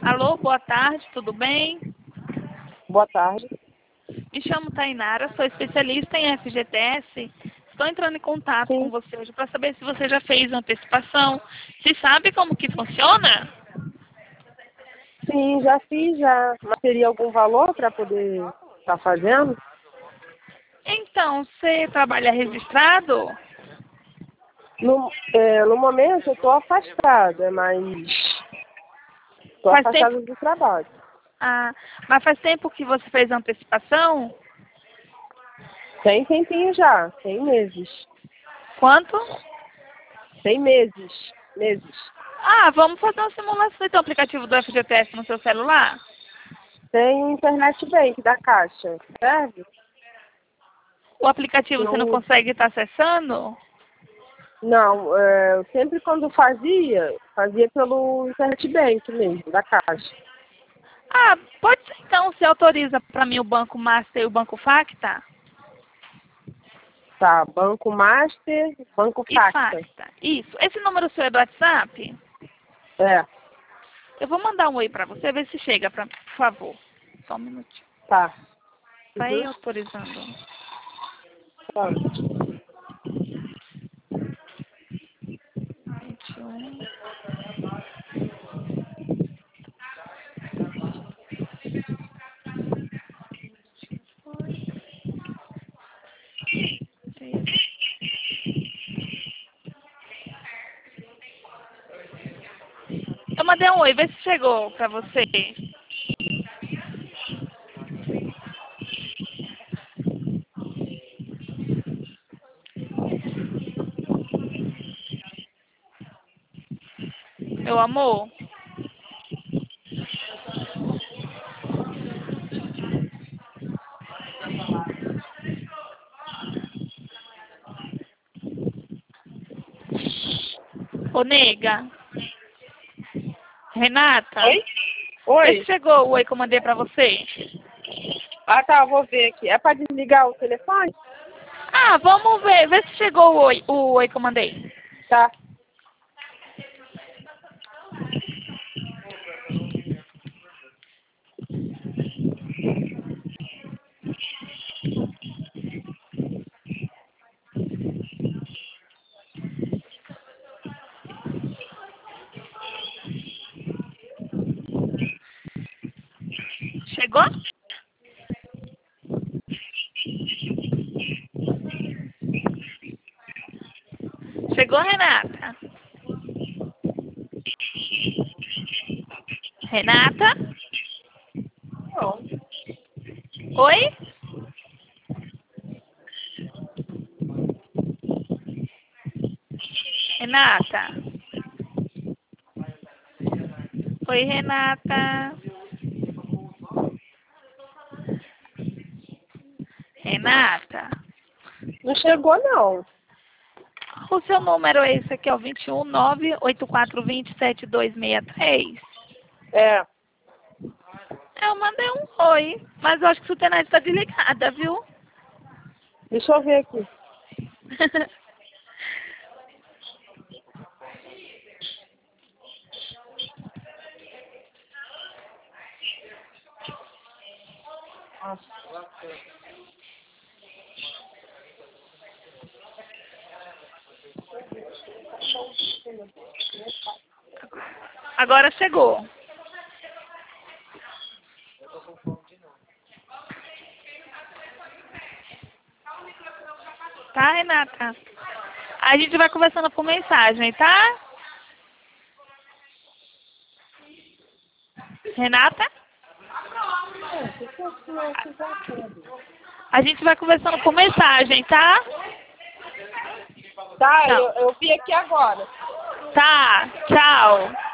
Alô, boa tarde, tudo bem? Boa tarde. Me chamo Tainara, sou especialista em FGTS. Estou entrando em contato com Sim, você hoje para saber se você já fez antecipação. Se sabe como que funciona? sim, já fiz já. Mas teria algum valor para poder estar fazendo? Então, você trabalha registrado? No momento eu estou afastada, mas estou Faz tempo, afastada do trabalho. mas faz tempo que você fez antecipação? Tem tempinho já, tem meses. Quanto? Tem meses, meses. Vamos fazer uma simulação. Você tem o aplicativo do FGTS no seu celular? Tem o Internet Bank da Caixa, serve? O aplicativo você não Eu, consegue estar acessando? não, eu sempre quando fazia pelo Internet Bank mesmo, da Caixa. Pode ser então. Você autoriza para mim o Banco Master e o Banco Facta? Tá, Banco Master, Banco E Facta. Facta. Isso. Esse número seu é do WhatsApp? É, Eu vou mandar um oi para você, ver se chega, por favor. Só um minutinho. tá. Vai Uhum. autorizando. Tá. 21. Eu mandei um oi, vê se chegou para você. Meu amor. Ô, nega. Renata. Oi? Vê se Oi? chegou o oi que eu mandei para você. Ah, tá, vou ver aqui. É para desligar o telefone? Vamos ver. Vê se chegou o oi que eu mandei. Tá. Chegou? Chegou, Renata? Renata? Não. Oi? Renata? Oi, Renata. Renata? Não chegou, não. O seu número é esse aqui, ó, 21984207263. É. Eu mandei um oi, mas eu acho que sua internet está desligada, viu? Deixa eu ver aqui. Agora chegou. Tá, Renata? A gente vai conversando por mensagem, tá? Renata? A gente vai conversando por mensagem, tá? Tá, Tchau. eu vi aqui agora. Tá, tchau.